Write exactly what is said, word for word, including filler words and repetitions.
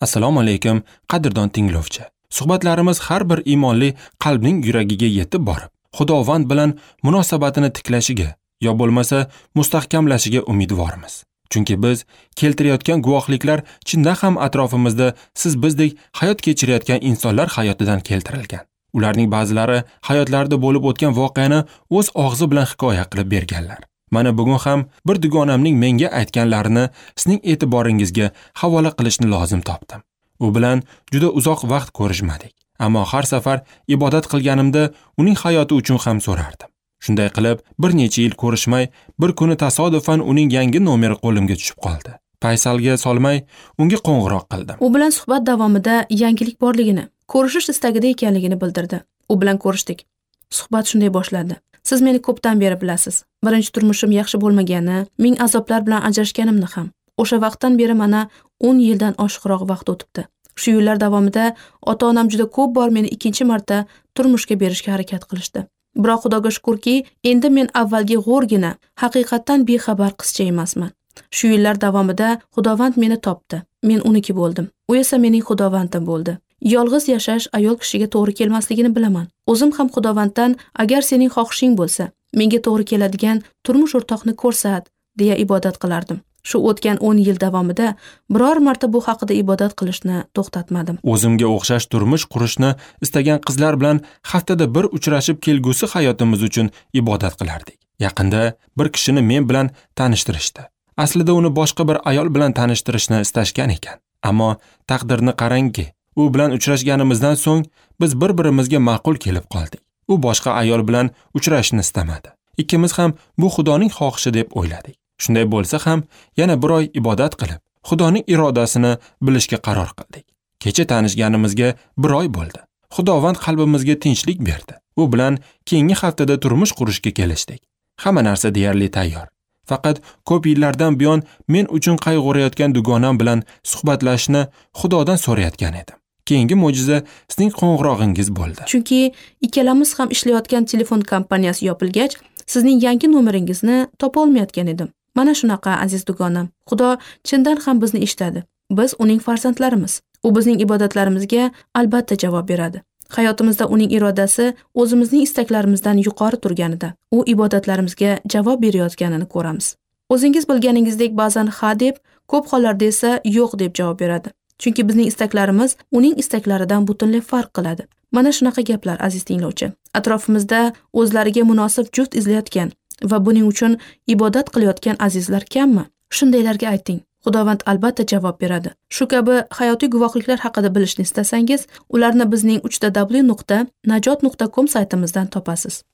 Assalomu alaykum, qadrdon tinglovchi. Suhbatlarimiz har bir iymonli qalbning yuragiga yetib borib, Xudovand bilan munosabatini tiklashiga, yo bo'lmasa mustahkamlashiga umidvormiz. Chunki biz keltirayotgan guvohliklar chindan ham atrofimizda siz bizdek hayot kechirayotgan insonlar hayotidan keltirilgan. Ularning ba'zilari hayotlarida bo'lib o'tgan voqeani o'z og'zi bilan hikoya qilib berganlar. Mana bugun ham bir dugonamning menga aytganlarini sizning e'tiboringizga havola qilishni lozim topdim. U bilan juda uzoq vaqt ko'rishmadik, ammo har safar ibodat qilganimda uning hayoti uchun ham so'rardim. Shunday qilib, bir necha yil ko'rishmay, bir kuni tasodifan uning yangi nomeri qo'limga tushib qoldi. Paysalga solmay, unga qo'ng'iroq qildim. U bilan suhbat davomida yangilik borligini, ko'rishish istagida ekanligini bildirdi. U bilan ko'rishdik. Suhbat shunday boshlandi. Siz meni ko'pdan beri bilasiz. Birinchi turmushim yaxshi bo'lmagani, ming azoblar bilan ajrashganimni ham. O'sha vaqtdan beri mana o'n yildan oshiqroq vaqt o'tibdi. Shu yillar davomida ota-onam juda ko'p bor meni ikkinchi marta turmushga berishga harakat qilishdi. Biroq Xudoga shukrki, endi men avvalgi g'o'rgina, haqiqatdan bexabar qizcha emasman. Shu yillar davomida Xudovand meni topdi. Men uniki bo'ldim. U esa mening Xudovandim bo'ldi. Yolg'iz yashash ayol kishiga to'g'ri kelmasligini bilaman. O'zim ham Xudovanddan agar sening xohishing bo'lsa, menga to'g'ri keladigan turmush o'rtoqni ko'rsat, deya ibodat qilardim. Shu o'tgan o'n yil davomida biror marta bu haqida ibodat qilishni to'xtatmadim. O'zimga o'xshash turmush qurishni istagan qizlar bilan haftada bir uchrashib kelgusi hayotimiz uchun ibodat qilardik. Yaqinda bir kishini men bilan tanishtirishdi. Aslida uni boshqa bir ayol bilan tanishtirishni istashgan ekan. Ammo taqdirni qarangki, u bilan uchrashganimizdan so'ng biz bir-birimizga ma'qul kelib qoldik. U boshqa ayol bilan uchrashishni istamadi. Ikkimiz ham bu Xudoning xohishi deb o'yladik. Shunday bo'lsa ham yana bir oy ibodat qilib, Xudoning irodasini bilishga qaror qildik. Kecha tanishganimizga bir oy bo'ldi. Xudovand qalbimizga tinchlik berdi. U bilan keyingi haftada turmush qurishga kelishdik. Hamma narsa deyarli tayyor. Faqat ko'p yillardan buyon men uchun qayg'urayotgan dugonam bilan suhbatlashishni Xudodan so'rayotgan edim. Keyingi mo'jiza sizning qo'ng'irog'ingiz bo'ldi. Chunki ikkalamiz ham ishlayotgan telefon kompaniyasi yopilgach, sizning yangi nomeringizni topa olmayotgan edim. Mana shunaqa aziz dugonam. Xudo chindan ham bizni eshitadi. Biz uning farzandlarimiz. U bizning ibodatlarimizga albatta javob beradi. Hayotimizda uning irodasi o'zimizning istaklarimizdan yuqori turganida, u ibodatlarimizga javob berayotganini ko'ramiz. O'zingiz bilganingizdek ba'zan ha deb, ko'p hollarda esa yo'q deb javob beradi. Chunki bizning istaklarimiz uning istaklaridan butunlay farq qiladi. Mana shunaqa gaplar, aziz tinglovchi. Atrofimizda o'zlariga munosib juft izlayotgan va buning uchun ibodat qilayotgan azizlar kammi? Shundaylarga ayting. Xudovand albatta javob beradi. Shu kabi hayotiy guvohliklar haqida bilishni istasangiz, ularni bizning uch w nuqta najot nuqta com saytimizdan topasiz.